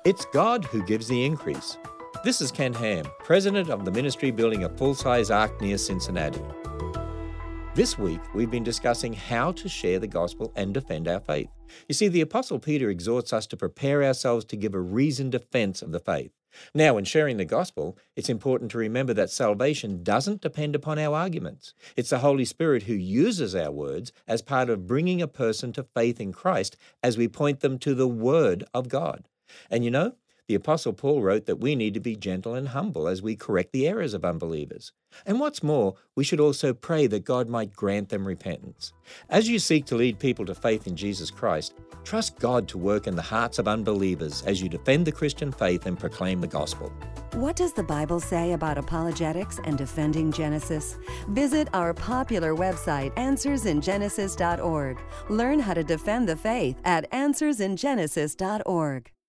It's God who gives the increase. This is Ken Ham, president of the ministry building a full-size ark near Cincinnati. This week, we've been discussing how to share the gospel and defend our faith. You see, the Apostle Peter exhorts us to prepare ourselves to give a reasoned defense of the faith. Now, in sharing the gospel, it's important to remember that salvation doesn't depend upon our arguments. It's the Holy Spirit who uses our words as part of bringing a person to faith in Christ as we point them to the Word of God. And you know, the Apostle Paul wrote that we need to be gentle and humble as we correct the errors of unbelievers. And what's more, we should also pray that God might grant them repentance. As you seek to lead people to faith in Jesus Christ, trust God to work in the hearts of unbelievers as you defend the Christian faith and proclaim the gospel. What does the Bible say about apologetics and defending Genesis? Visit our popular website, AnswersInGenesis.org. Learn how to defend the faith at AnswersInGenesis.org.